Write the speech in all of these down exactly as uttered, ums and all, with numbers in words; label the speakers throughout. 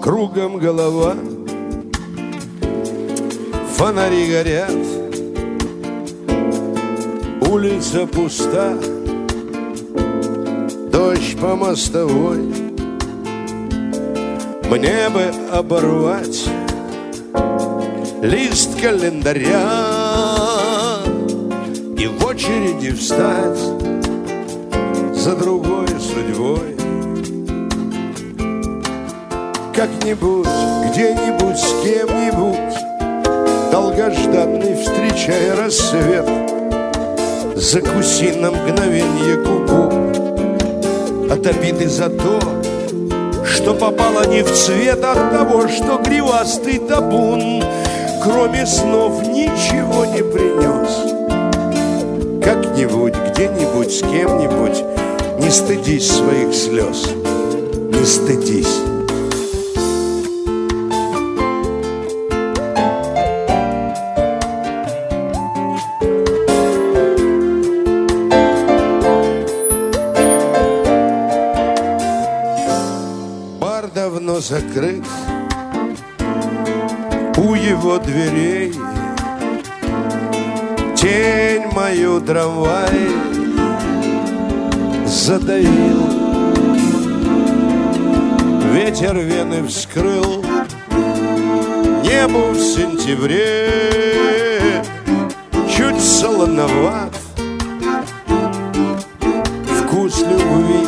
Speaker 1: кругом голова, фонари горят, улица пуста, дождь по мостовой. Мне бы оборвать лист календаря и в очереди встать за другой судьбой. Как-нибудь, где-нибудь, с кем-нибудь, долгожданный, встречая рассвет, закуси на мгновенье губу от обиды за то, что попало не в цвет, от того, что гривастый табун кроме снов ничего не принес. Как-нибудь, где-нибудь, с кем-нибудь, не стыдись своих слез, не стыдись. Бар давно закрыт, у его дверей тень мою трамвай задавил. Ветер вены вскрыл небу в сентябре, чуть солоноват вкус любви.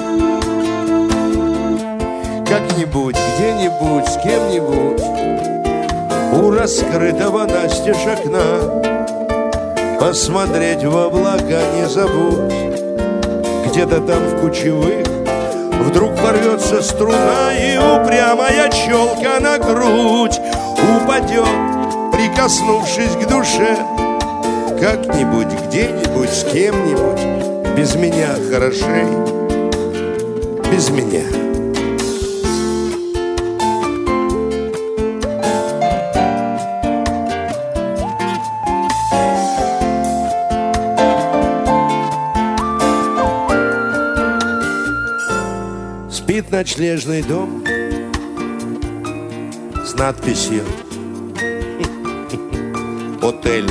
Speaker 1: Как-нибудь, где-нибудь, с кем-нибудь, у раскрытого настежь окна посмотреть в облака не забудь. Где-то там в кучевых вдруг порвется струна, и упрямая челка на грудь упадет, прикоснувшись к душе. Как-нибудь, где-нибудь, с кем-нибудь, без меня хорошей, без меня. Спит ночлежный дом с надписью «Отель».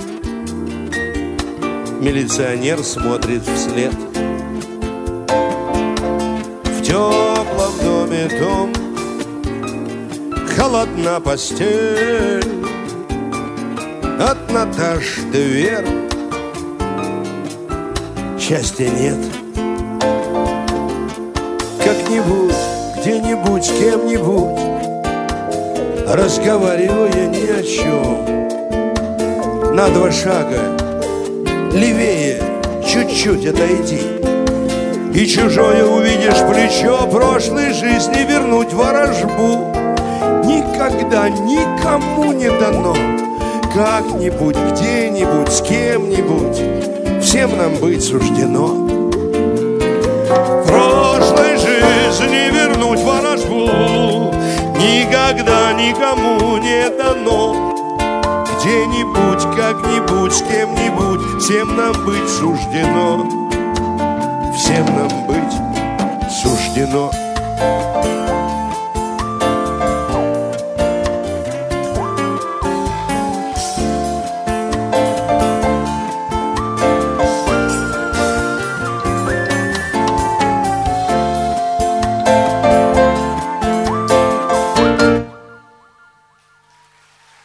Speaker 1: Милиционер смотрит вслед. В теплом доме том холодна постель. От Наташ до Вер счастья нет. Как-нибудь, где-нибудь, с кем-нибудь, разговаривая ни о чем, на два шага левее чуть-чуть отойди, и чужое увидишь плечо прошлой жизни вернуть ворожбу. Никогда никому не дано. Как-нибудь, где-нибудь, с кем-нибудь, всем нам быть суждено. Прошлой жизни вернуть ворожбу никогда никому не дано. Где-нибудь, как-нибудь, с кем-нибудь, всем нам быть суждено. Всем нам быть суждено.